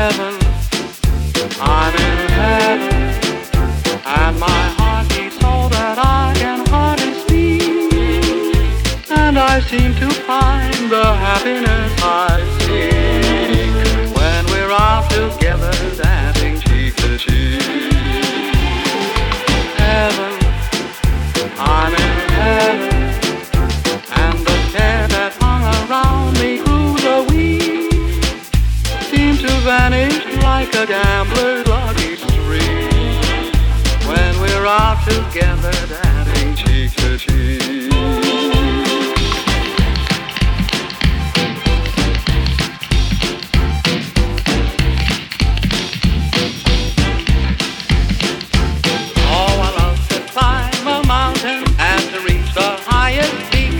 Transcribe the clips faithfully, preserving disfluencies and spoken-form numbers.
heaven, I'm in heaven, and my heart beats so that I can hardly speak, and I seem to find the happiness I seek when we're out together dancing cheek to cheek. Heaven, I'm in heaven, and the care that hung around me through the week seemed to vanish like a gambler's lucky streak when we're out together dancing cheek to cheek. Oh, I love to climb a mountain and to reach the highest peak,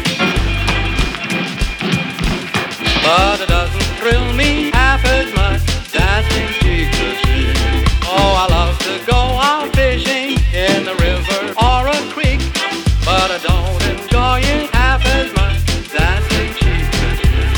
but it doesn't thrill me half as much dancing cheek to cheek. Oh, I love to go out fishing in the river or a creek, but I don't enjoy it half as much dancing cheek to cheek.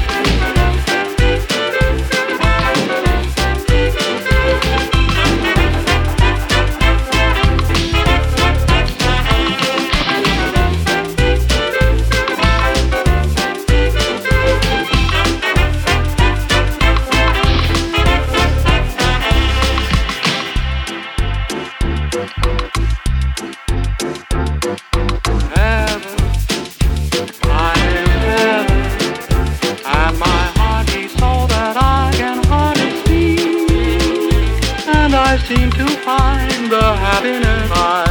Heaven, I'm in heaven, and my heart beats so that I can hardly speak, and I seem to find the happiness I